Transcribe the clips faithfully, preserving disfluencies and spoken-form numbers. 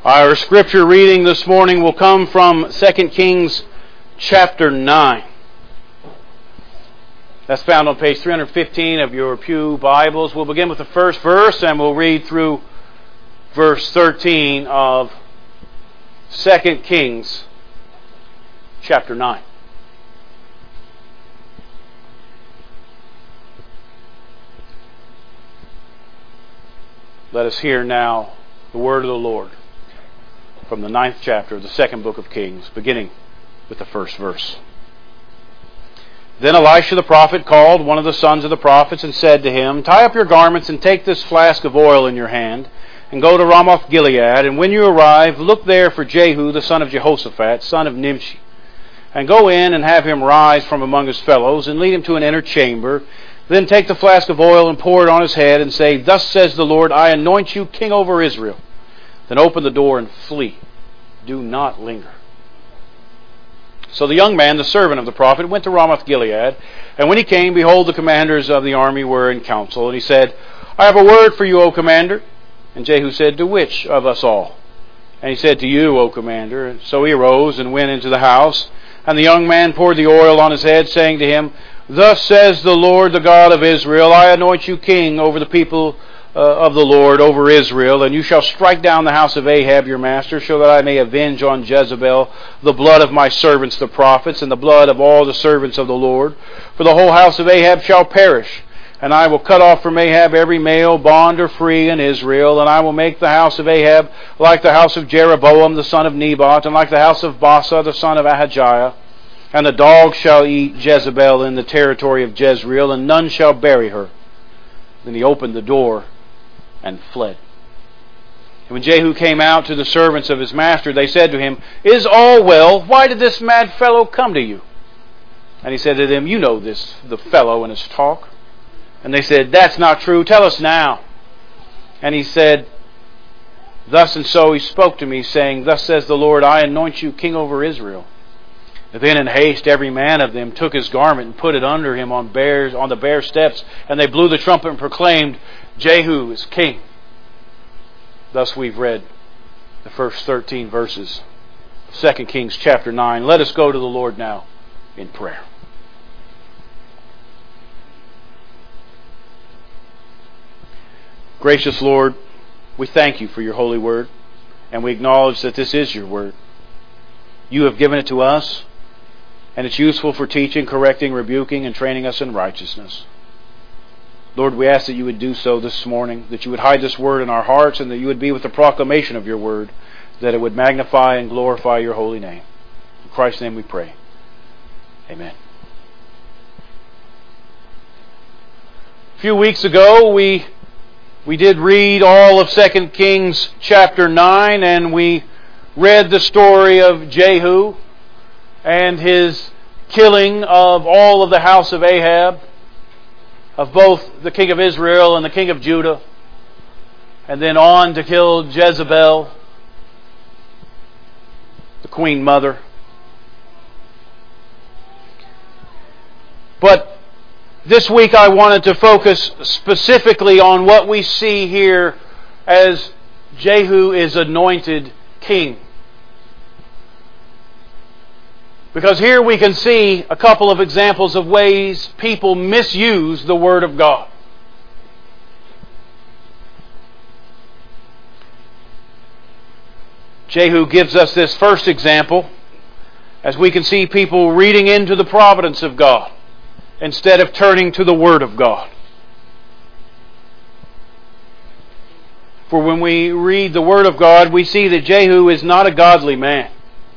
Our scripture reading this morning will come from Second Kings chapter nine. That's found on page three hundred fifteen of your pew Bibles. We'll begin with the first verse and we'll read through verse thirteen of Second Kings chapter nine. Let us hear now the word of the Lord from the ninth chapter of the second book of Kings, beginning with the first verse. Then Elisha the prophet called one of the sons of the prophets and said to him, "Tie up your garments and take this flask of oil in your hand, and go to Ramoth Gilead, and when you arrive, look there for Jehu the son of Jehoshaphat, son of Nimshi, and go in and have him rise from among his fellows, and lead him to an inner chamber. Then take the flask of oil and pour it on his head, and say, 'Thus says the Lord, I anoint you king over Israel.' Then open the door and flee. Do not linger." So the young man, the servant of the prophet, went to Ramoth Gilead, and when he came, behold, the commanders of the army were in council, and he said, "I have a word for you, O commander." And Jehu said, "To which of us all?" And he said, "To you, O commander." So he arose and went into the house, and the young man poured the oil on his head, saying to him, "Thus says the Lord, the God of Israel, I anoint you king over the people uh, of the Lord, over Israel, and you shall strike down the house of Ahab your master, so that I may avenge on Jezebel the blood of my servants the prophets, and the blood of all the servants of the Lord. For the whole house of Ahab shall perish, and I will cut off from Ahab every male, bond or free, in Israel, and I will make the house of Ahab like the house of Jeroboam the son of Nebat, and like the house of Baasah the son of Ahijah. And the dogs shall eat Jezebel in the territory of Jezreel, and none shall bury her." Then he opened the door and fled. And when Jehu came out to the servants of his master, they said to him, "Is all well? Why did this mad fellow come to you?" And he said to them, "You know this, the fellow and his talk." And they said, "That's not true. Tell us now." And he said, "Thus and so he spoke to me, saying, 'Thus says the Lord, I anoint you king over Israel.' Then in haste every man of them took his garment and put it under him on bears on the bare steps, and they blew the trumpet and proclaimed, 'Jehu is king.'" Thus we've read the first thirteen verses of Second Kings chapter nine. Let us go to the Lord now in prayer. Gracious Lord, we thank you for your holy word, and we acknowledge that this is your word. You have given it to us, and it's useful for teaching, correcting, rebuking, and training us in righteousness. Lord, we ask that you would do so this morning, that you would hide this word in our hearts, and that you would be with the proclamation of your word, that it would magnify and glorify your holy name. In Christ's name we pray. Amen. A few weeks ago, we we did read all of Second Kings chapter nine, and we read the story of Jehu and his killing of all of the house of Ahab, of both the king of Israel and the king of Judah, and then on to kill Jezebel, the queen mother. But this week I wanted to focus specifically on what we see here as Jehu is anointed king. Because here we can see a couple of examples of ways people misuse the Word of God. Jehu gives us this first example, as we can see people reading into the providence of God instead of turning to the Word of God. For when we read the Word of God, we see that Jehu is not a godly man.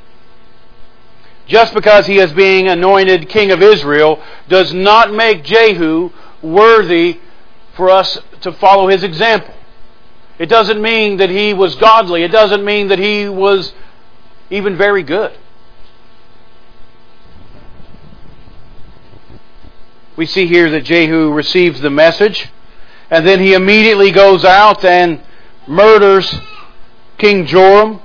Just because he is being anointed king of Israel does not make Jehu worthy for us to follow his example. It doesn't mean that he was godly. It doesn't mean that he was even very good. We see here that Jehu receives the message, and then he immediately goes out and murders King Joram.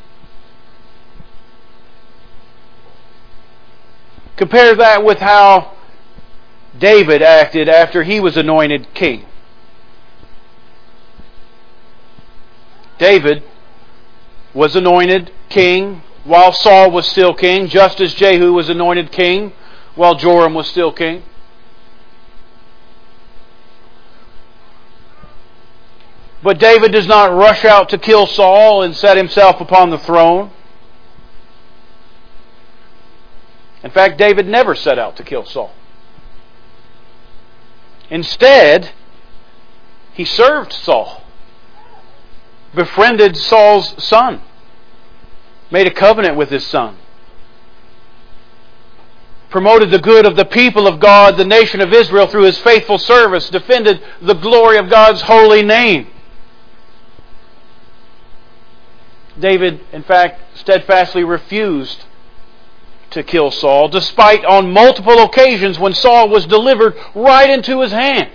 Compare that with how David acted after he was anointed king. David was anointed king while Saul was still king, just as Jehu was anointed king while Joram was still king. But David does not rush out to kill Saul and set himself upon the throne. In fact, David never set out to kill Saul. Instead, he served Saul, befriended Saul's son, made a covenant with his son, promoted the good of the people of God, the nation of Israel, through his faithful service, defended the glory of God's holy name. David, in fact, steadfastly refused to kill Saul, despite on multiple occasions when Saul was delivered right into his hand.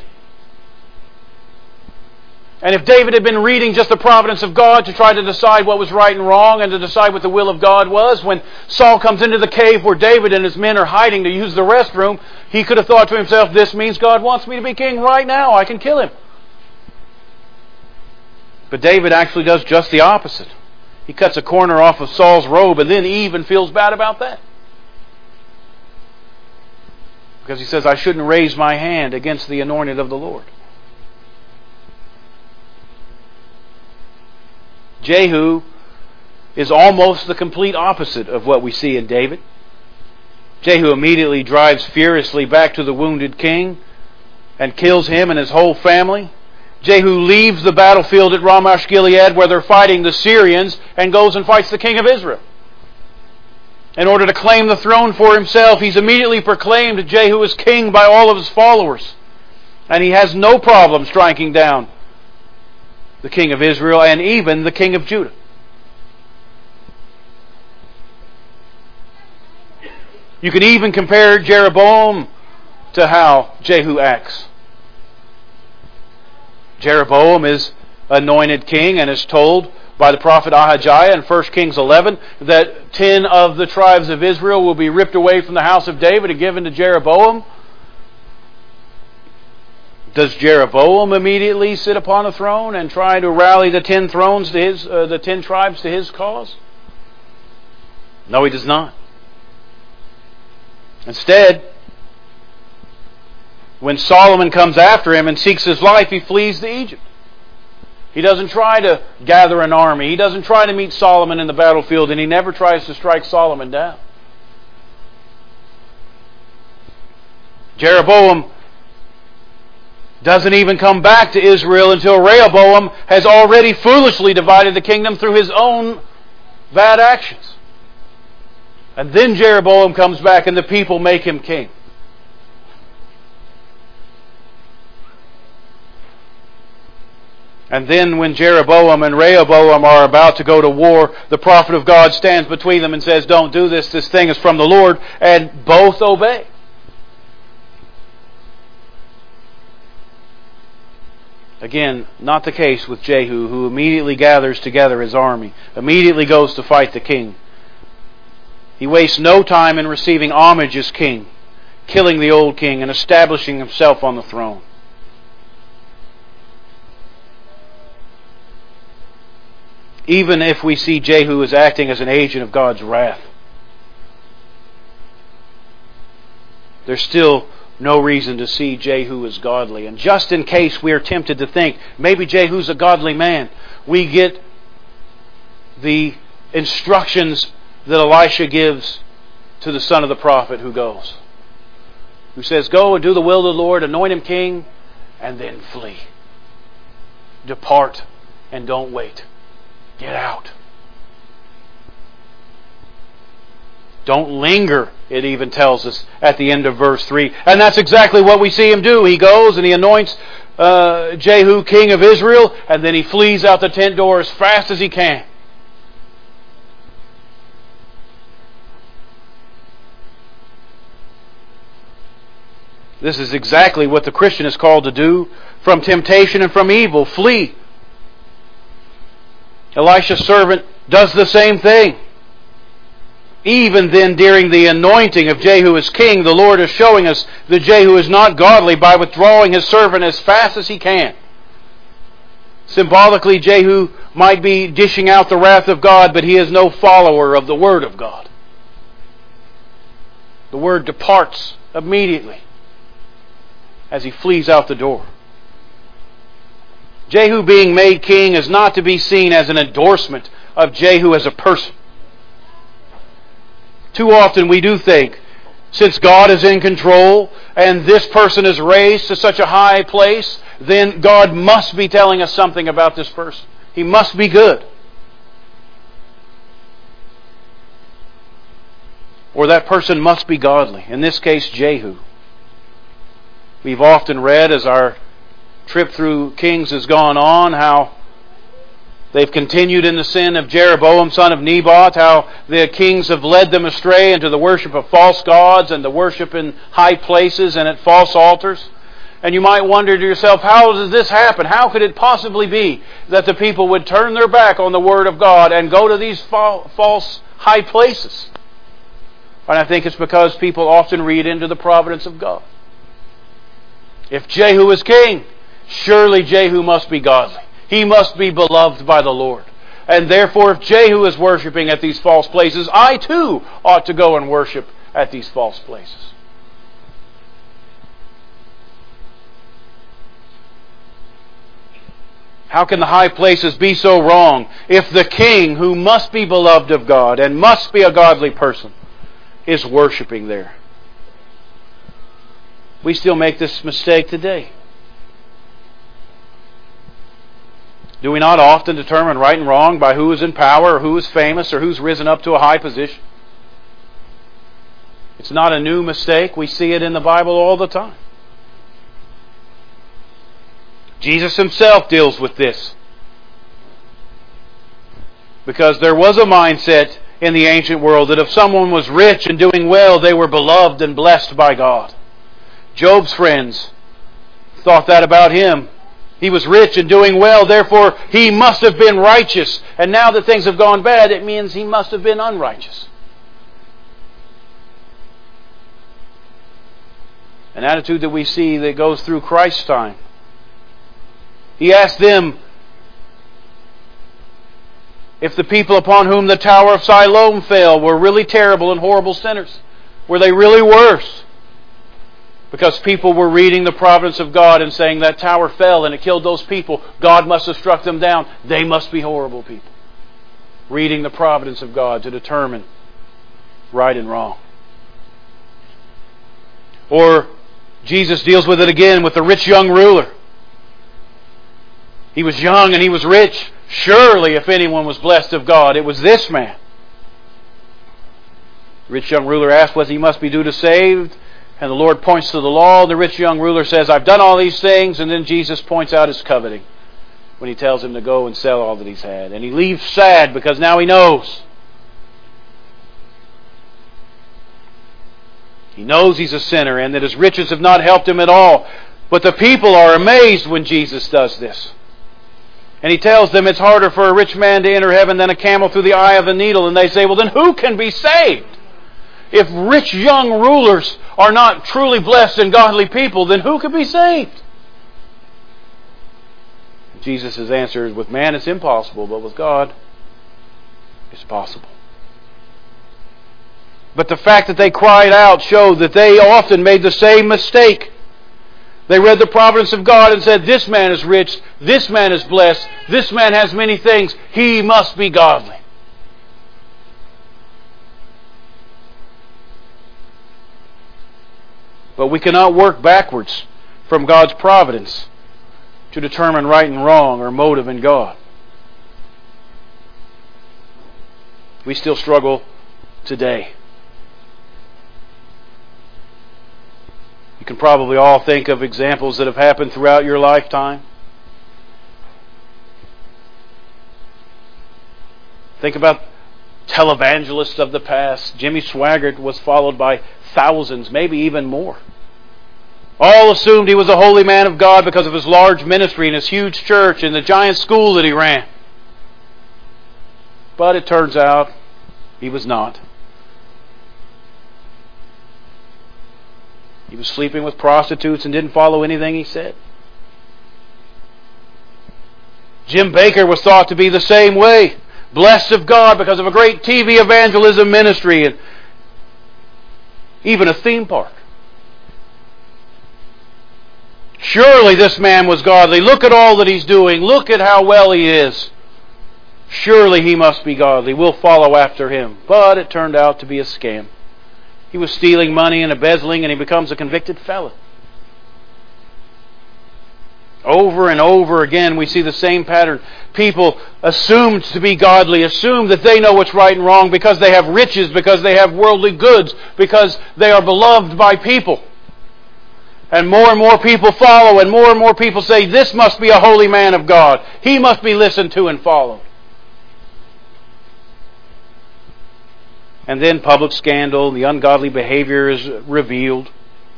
And if David had been reading just the providence of God to try to decide what was right and wrong and to decide what the will of God was, when Saul comes into the cave where David and his men are hiding to use the restroom, he could have thought to himself, this means God wants me to be king right now. I can kill him. But David actually does just the opposite. He cuts a corner off of Saul's robe and then even feels bad about that. Because he says, I shouldn't raise my hand against the anointed of the Lord. Jehu is almost the complete opposite of what we see in David. Jehu immediately drives furiously back to the wounded king and kills him and his whole family. Jehu leaves the battlefield at Ramoth Gilead where they're fighting the Syrians and goes and fights the king of Israel. In order to claim the throne for himself, he's immediately proclaimed Jehu as king by all of his followers. And he has no problem striking down the king of Israel and even the king of Judah. You can even compare Jeroboam to how Jehu acts. Jeroboam is anointed king and is told by the prophet Ahijah in First Kings eleven that ten of the tribes of Israel will be ripped away from the house of David and given to Jeroboam. Does Jeroboam immediately sit upon a throne and try to rally the ten thrones to his, uh, the ten tribes to his cause? No, he does not. Instead, when Solomon comes after him and seeks his life, he flees to Egypt. He doesn't try to gather an army. He doesn't try to meet Solomon in the battlefield, and he never tries to strike Solomon down. Jeroboam doesn't even come back to Israel until Rehoboam has already foolishly divided the kingdom through his own bad actions. And then Jeroboam comes back and the people make him king. And then when Jeroboam and Rehoboam are about to go to war, the prophet of God stands between them and says, don't do this, this thing is from the Lord, and both obey. Again, not the case with Jehu, who immediately gathers together his army, immediately goes to fight the king. He wastes no time in receiving homage as king, killing the old king and establishing himself on the throne. Even if we see Jehu as acting as an agent of God's wrath, there's still no reason to see Jehu as godly. And just in case we are tempted to think maybe Jehu's a godly man, we get the instructions that Elisha gives to the son of the prophet who goes. Who says, go and do the will of the Lord, anoint him king, and then flee. Depart and don't wait. Get out. Don't linger, it even tells us at the end of verse three. And that's exactly what we see him do. He goes and he anoints uh, Jehu king of Israel, and then he flees out the tent door as fast as he can. This is exactly what the Christian is called to do. From temptation and from evil, flee. Elisha's servant does the same thing. Even then, during the anointing of Jehu as king, the Lord is showing us that Jehu is not godly by withdrawing his servant as fast as he can. Symbolically, Jehu might be dishing out the wrath of God, but he is no follower of the Word of God. The Word departs immediately as he flees out the door. Jehu being made king is not to be seen as an endorsement of Jehu as a person. Too often we do think, since God is in control and this person is raised to such a high place, then God must be telling us something about this person. He must be good. Or that person must be godly. In this case, Jehu. We've often read as our trip through Kings has gone on how they've continued in the sin of Jeroboam, son of Nebat, how the kings have led them astray into the worship of false gods and the worship in high places and at false altars. And you might wonder to yourself, how does this happen? How could it possibly be that the people would turn their back on the Word of God and go to these false high places? And I think it's because people often read into the providence of God. If Jehu is king, surely Jehu must be godly. He must be beloved by the Lord. And therefore, if Jehu is worshiping at these false places, I too ought to go and worship at these false places. How can the high places be so wrong if the king, who must be beloved of God and must be a godly person, is worshiping there? We still make this mistake today. Do we not often determine right and wrong by who is in power or who is famous or who's risen up to a high position? It's not a new mistake. We see it in the Bible all the time. Jesus himself deals with this. Because there was a mindset in the ancient world that if someone was rich and doing well, they were beloved and blessed by God. Job's friends thought that about him. He was rich and doing well, therefore he must have been righteous. And now that things have gone bad, it means he must have been unrighteous. An attitude that we see that goes through Christ's time. He asked them if the people upon whom the Tower of Siloam fell were really terrible and horrible sinners. Were they really worse? Because people were reading the providence of God and saying that tower fell and it killed those people. God must have struck them down. They must be horrible people. Reading the providence of God to determine right and wrong. Or Jesus deals with it again with the rich young ruler. He was young and he was rich. Surely if anyone was blessed of God, it was this man. The rich young ruler asked what he must be due to saved. And the Lord points to the law. The rich young ruler says, I've done all these things. And then Jesus points out his coveting when he tells him to go and sell all that he's had. And he leaves sad because now he knows. He knows he's a sinner and that his riches have not helped him at all. But the people are amazed when Jesus does this. And he tells them it's harder for a rich man to enter heaven than a camel through the eye of a needle. And they say, well, then who can be saved? If rich young rulers are not truly blessed and godly people, then who can be saved? Jesus' answer is, with man it's impossible, but with God it's possible. But the fact that they cried out showed that they often made the same mistake. They read the providence of God and said, this man is rich, this man is blessed, this man has many things, he must be godly. But we cannot work backwards from God's providence to determine right and wrong or motive in God. We still struggle today. You can probably all think of examples that have happened throughout your lifetime. Think about televangelists of the past. Jimmy Swaggart was followed by thousands, maybe even more. All assumed he was a holy man of God because of his large ministry and his huge church and the giant school that he ran. But it turns out he was not. He was sleeping with prostitutes and didn't follow anything he said. Jim Bakker was thought to be the same way. Blessed of God because of a great T V evangelism ministry and even a theme park. Surely this man was godly. Look at all that he's doing. Look at how well he is. Surely he must be godly. We'll follow after him. But it turned out to be a scam. He was stealing money and embezzling, and he becomes a convicted felon. Over and over again we see the same pattern. People assumed to be godly, assume that they know what's right and wrong because they have riches, because they have worldly goods, because they are beloved by people. And more and more people follow, and more and more people say, this must be a holy man of God. He must be listened to and followed. And then public scandal, the ungodly behavior is revealed.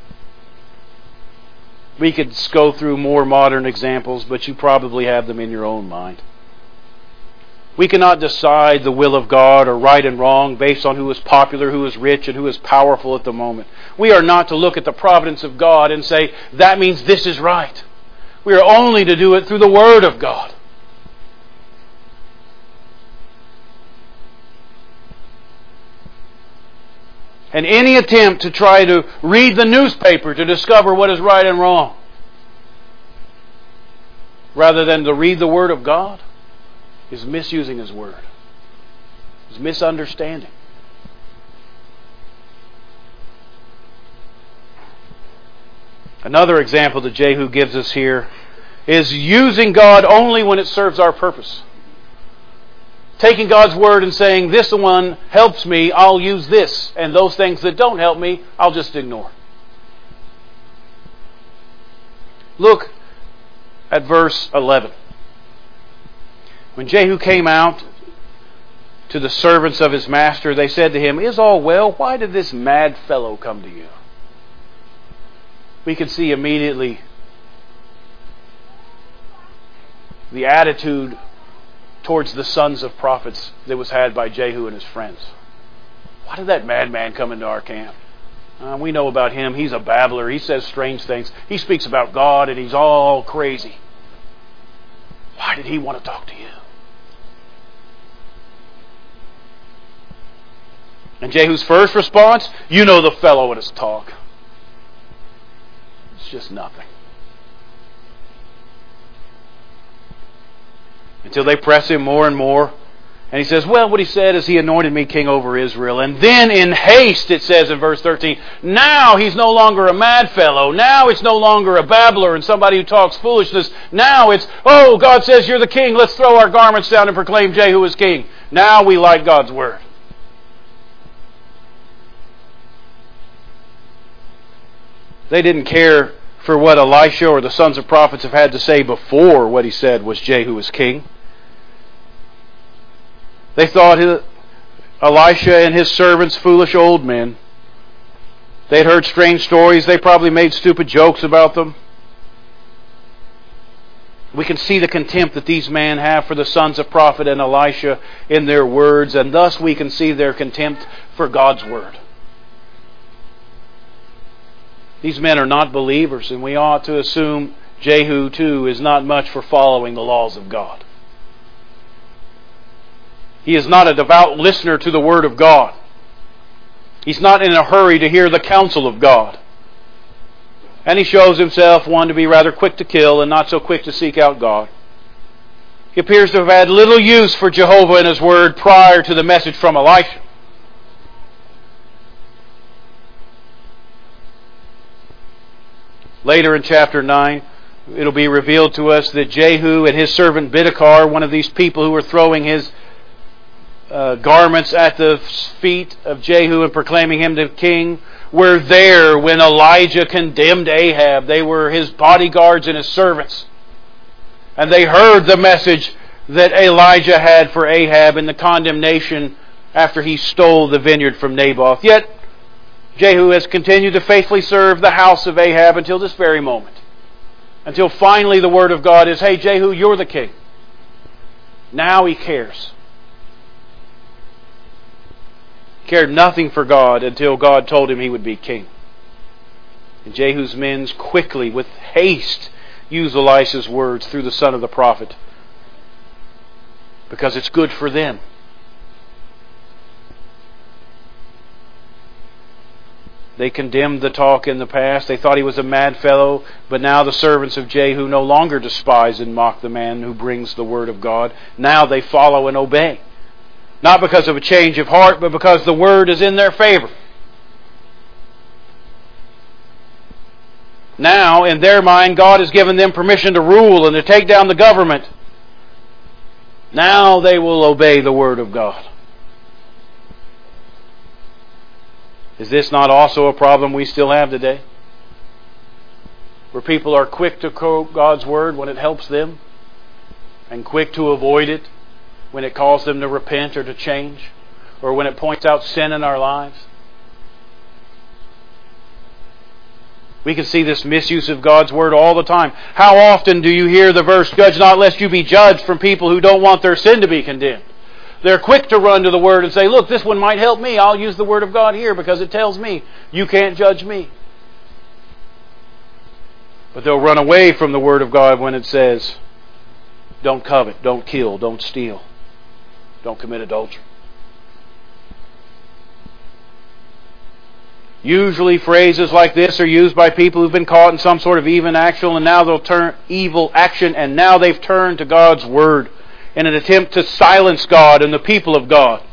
We could go through more modern examples, but you probably have them in your own mind. We cannot decide the will of God or right and wrong based on who is popular, who is rich, and who is powerful at the moment. We are not to look at the providence of God and say, that means this is right. We are only to do it through the Word of God. And any attempt to try to read the newspaper to discover what is right and wrong, rather than to read the Word of God, is misusing His Word. Is misunderstanding. Another example that Jehu gives us here is using God only when it serves our purpose. Taking God's Word and saying, this one helps me, I'll use this. And those things that don't help me, I'll just ignore. Look at verse eleven. When Jehu came out to the servants of his master, they said to him, is all well? Why did this mad fellow come to you? We can see immediately the attitude towards the sons of prophets that was had by Jehu and his friends. Why did that madman come into our camp? Uh, we know about him. He's a babbler. He says strange things. He speaks about God and he's all crazy. Why did he want to talk to you? And Jehu's first response, you know the fellow and his talk. It's just nothing. Until they press him more and more. And he says, well, what he said is he anointed me king over Israel. And then in haste, it says in verse thirteen, now he's no longer a mad fellow. Now it's no longer a babbler and somebody who talks foolishness. Now it's, oh, God says you're the king. Let's throw our garments down and proclaim Jehu as king. Now we like God's word. They didn't care for what Elisha or the sons of prophets have had to say before what he said was Jehu was king. They thought Elisha and his servants foolish old men. They'd heard strange stories. They probably made stupid jokes about them. We can see the contempt that these men have for the sons of prophet and Elisha in their words, and thus we can see their contempt for God's word. These men are not believers, and we ought to assume Jehu, too, is not much for following the laws of God. He is not a devout listener to the Word of God. He's not in a hurry to hear the counsel of God. And he shows himself one to be rather quick to kill and not so quick to seek out God. He appears to have had little use for Jehovah and His Word prior to the message from Elisha. Later in chapter nine, it'll be revealed to us that Jehu and his servant Bidkar, one of these people who were throwing his uh, garments at the feet of Jehu and proclaiming him to king, were there when Elijah condemned Ahab. They were his bodyguards and his servants. And they heard the message that Elijah had for Ahab and the condemnation after he stole the vineyard from Naboth. Yet Jehu has continued to faithfully serve the house of Ahab until this very moment. Until finally the word of God is, hey Jehu, you're the king. Now he cares. He cared nothing for God until God told him he would be king. And Jehu's men quickly, with haste, use Elisha's words through the son of the prophet because it's good for them. They condemned the talk in the past. They thought he was a mad fellow. But now the servants of Jehu no longer despise and mock the man who brings the word of God. Now they follow and obey. Not because of a change of heart, but because the word is in their favor. Now, in their mind, God has given them permission to rule and to take down the government. Now they will obey the word of God. Is this not also a problem we still have today? Where people are quick to quote God's word when it helps them, and quick to avoid it when it calls them to repent or to change, or when it points out sin in our lives. We can see this misuse of God's word all the time. How often do you hear the verse, "Judge not lest you be judged," from people who don't want their sin to be condemned? They're quick to run to the Word and say, "Look, this one might help me. I'll use the Word of God here because it tells me you can't judge me." But they'll run away from the Word of God when it says, "Don't covet, don't kill, don't steal, don't commit adultery." Usually phrases like this are used by people who've been caught in some sort of evil action, and now they'll turn evil action, and now they've turned to God's Word in an attempt to silence God and the people of God.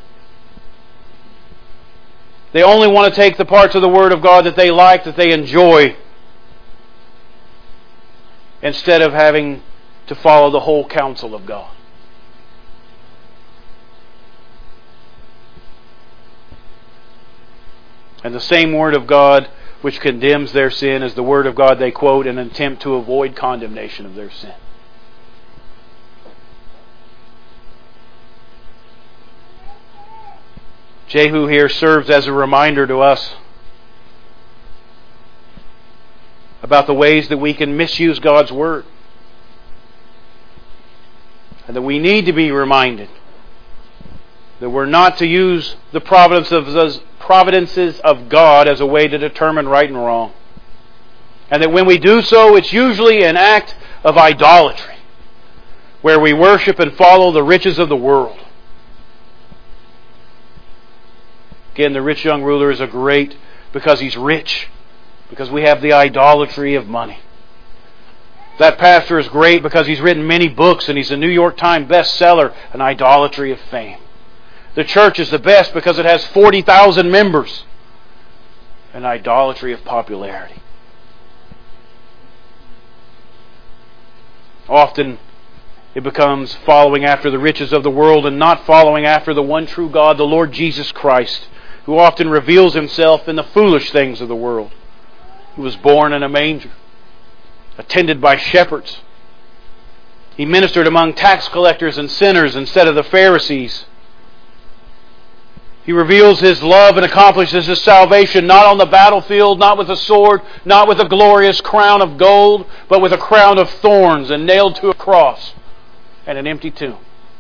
They only want to take the parts of the Word of God that they like, that they enjoy, instead of having to follow the whole counsel of God. And the same Word of God which condemns their sin is the Word of God they quote in an attempt to avoid condemnation of their sin. Jehu here serves as a reminder to us about the ways that we can misuse God's Word. And that we need to be reminded that we're not to use the providence of, providences of God as a way to determine right and wrong. And that when we do so, it's usually an act of idolatry, where we worship and follow the riches of the world. Again, the rich young ruler is a great because he's rich, because we have the idolatry of money. That pastor is great because he's written many books and he's a New York Times bestseller, an idolatry of fame. The church is the best because it has forty thousand members, an idolatry of popularity. Often it becomes following after the riches of the world and not following after the one true God, the Lord Jesus Christ, who often reveals Himself in the foolish things of the world. He was born in a manger, attended by shepherds. He ministered among tax collectors and sinners instead of the Pharisees. He reveals His love and accomplishes His salvation not on the battlefield, not with a sword, not with a glorious crown of gold, but with a crown of thorns and nailed to a cross and an empty tomb.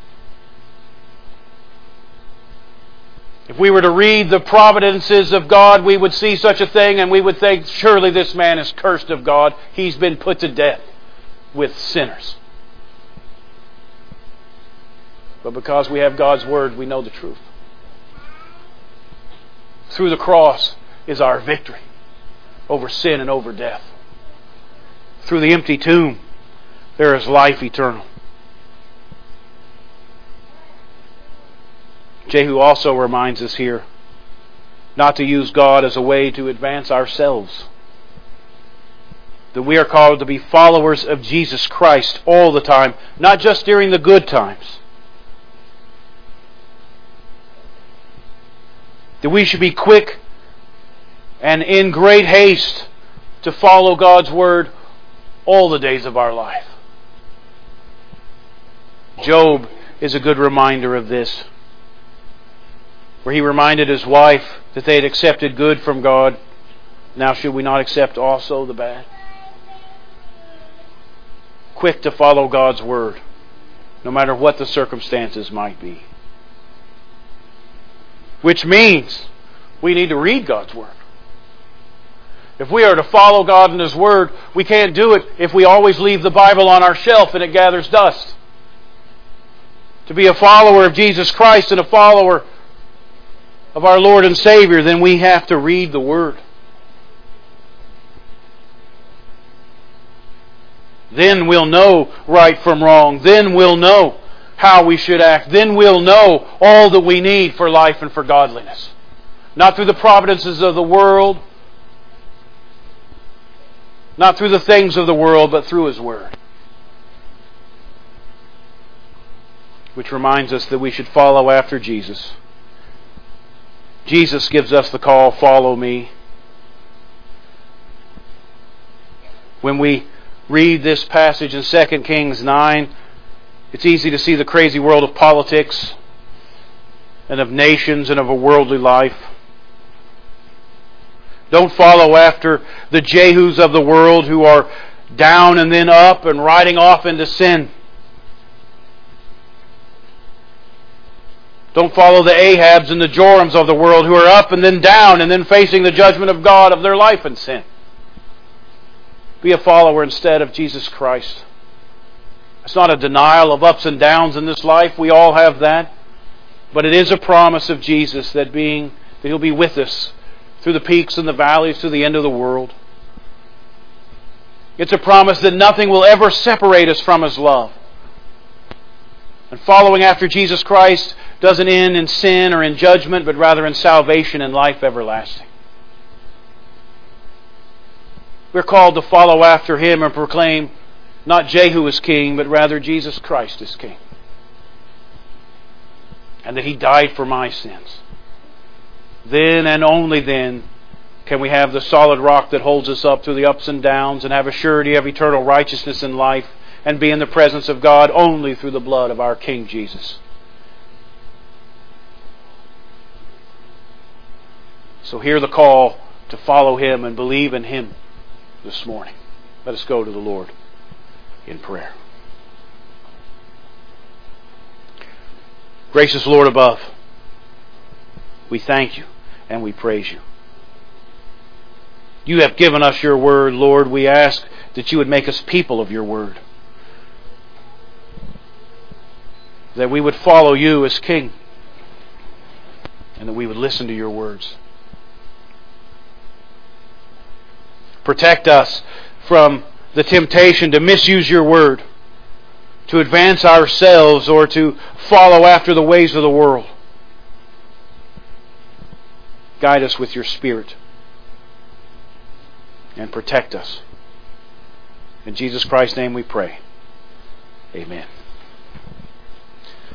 If we were to read the providences of God, we would see such a thing and we would think, surely this man is cursed of God. He's been put to death with sinners. But because we have God's Word, we know the truth. Through the cross is our victory over sin and over death. Through the empty tomb, there is life eternal. Jehu also reminds us here not to use God as a way to advance ourselves. That we are called to be followers of Jesus Christ all the time, not just during the good times. That we should be quick and in great haste to follow God's Word all the days of our life. Job is a good reminder of this, where he reminded his wife that they had accepted good from God. Now should we not accept also the bad? Quick to follow God's Word, no matter what the circumstances might be. Which means we need to read God's Word. If we are to follow God and His Word, we can't do it if we always leave the Bible on our shelf and it gathers dust. to be a follower of Jesus Christ and a follower of our Lord and Savior, then we have to read the Word. Then we'll know right from wrong. Then we'll know how we should act. Then we'll know all that we need for life and for godliness. Not through the providences of the world, not through the things of the world, but through His Word. Which reminds us that we should follow after Jesus. Jesus gives us the call, follow me. When we read this passage in Second Kings nine, it's easy to see the crazy world of politics and of nations and of a worldly life. Don't follow after the Jehus of the world who are down and then up and riding off into sin. Don't follow the Ahabs and the Jorams of the world who are up and then down and then facing the judgment of God of their life and sin. Be a follower instead of Jesus Christ. It's not a denial of ups and downs in this life. We all have that. But it is a promise of Jesus that being that He'll be with us through the peaks and the valleys to the end of the world. It's a promise that nothing will ever separate us from His love. And following after Jesus Christ doesn't end in sin or in judgment, but rather in salvation and life everlasting. We're called to follow after Him and proclaim not Jehu as king, but rather Jesus Christ as king. And that He died for my sins. Then and only then can we have the solid rock that holds us up through the ups and downs and have a surety of eternal righteousness in life and be in the presence of God only through the blood of our King Jesus. So hear the call to follow Him and believe in Him this morning. Let us go to the Lord in prayer. Gracious Lord above, we thank You and we praise You. You have given us Your Word, Lord. We ask that You would make us people of Your Word. That we would follow You as King. And that we would listen to Your words. Protect us from the temptation to misuse Your Word, to advance ourselves or to follow after the ways of the world. Guide us with Your Spirit and protect us. In Jesus Christ's name we pray. Amen.